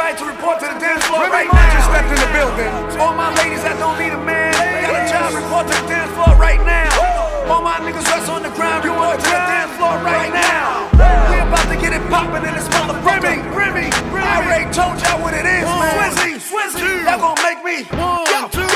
right to report to the dance floor right now. Just stepped in the building. All my ladies that don't need a man, got a job, report to the dance floor right now. All my niggas that's on the ground, report to the dance floor right now. We about to get it poppin' in this motherfucker. Grimmy, I already told y'all what it is, man. Swizzy, y'all gon' make me. Yo. Put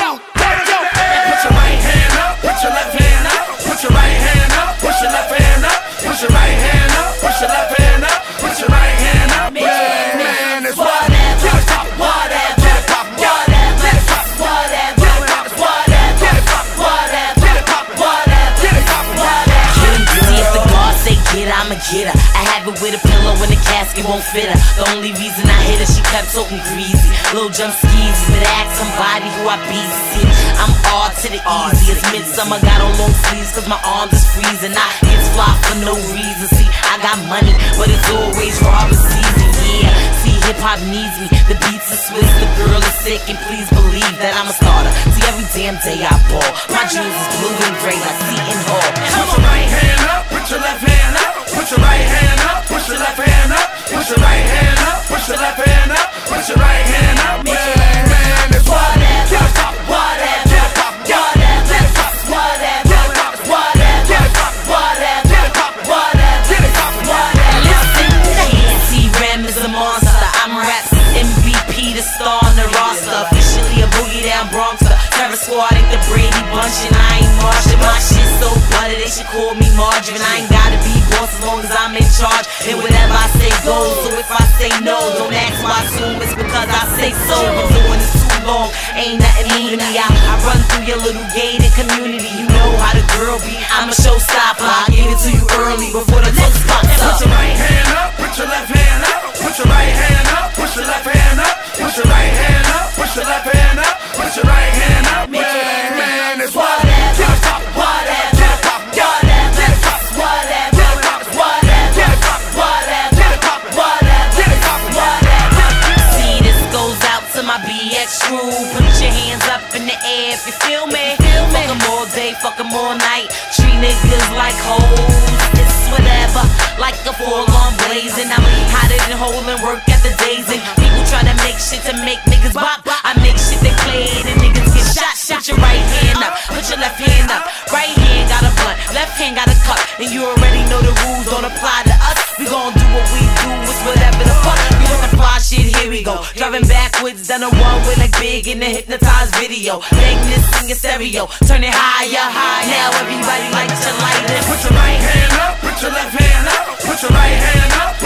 your right hand up, put your left hand up. Put your right hand up, push your left hand up. Put your right hand up, push your left hand up. Put your right hand up, man, it's whatever. Get it pop, whatever. Get it pop, whatever. Get it pop, whatever. Get it pop, whatever. Get it pop, whatever. Get it pop, whatever. Get it pop, whatever. See if the God say get her, I'ma get her. I have it with a pillow and the casket won't fit her. The only reason I hit her, she kept talking greasy. Little jump skeezy, but ask somebody who I be. See, I'm all to the easy. It's midsummer, got on long sleeves cause my arms is freezing. I get fly for no reason. See, I got money, but it's always robber season. Yeah, see, hip-hop needs me. The beats are Swiss, the girl is sick, and please believe that I'm a starter. See, every damn day I ball. My jewels is blue and gray like Seton Hall. Put your right hand up, put your left hand up. Put your right hand up, push your left hand up. Put your right hand up, push your left hand up. Put your right hand up, man, it's whatever. Get it pop, whatever. Get it pop, whatever. Get it pop, whatever. Get it pop, whatever. Get it pop, whatever. Get it pop, whatever. Get it pop, whatever. Listen, T-Ram is a monster. I'm Raps MVP, the star on the roster. Officially a boogie down Bronxer. Terror Squad ain't the Brady Bunch, and I ain't Martian. My shit so butter, they should call me Margarine. I ain't gotta be boss as long as I'm in charge. And whatever I say goes. So if I say no, don't ask why I assume it's because I say so. I'm doing this too long, ain't nothing new to me. I run through your little gated community. You know how the girl be. I'm a showstopper. I give it to you early before the toast pops up. Put your right hand up, put your left hand up. Put your right hand up, push your left hand up. Put your right hand up, push your left hand up. Put your right hand up, man, it's whatever. Get it pop, whatever. Get it pop, whatever. Get it pop, whatever. Get it pop, whatever. Get it pop, whatever. Get it pop, whatever. Get it pop, whatever. See, this goes out to my BX crew. Put your hands up in the air if you feel me. Fuck 'em all day, fuck 'em all night. Treat niggas like hoes. It's whatever, like a four-alarm blazing. I'm hotter than hole and work at the days. And people try to make shit to make niggas bop. I make shit they played and niggas get shot. Put your right hand up, put your left hand up. Right hand got a blunt, left hand got a cup. And you already know the rules don't apply to us. We gon' do what we do, it's whatever the fuck. You want the fly shit, here we go. Driving backwards, done a one-way like Big in the hypnotized video. Bang this in your stereo, turn it higher, higher. Now everybody likes to light it. Put your right hand up, put your left hand up. Put your right hand up,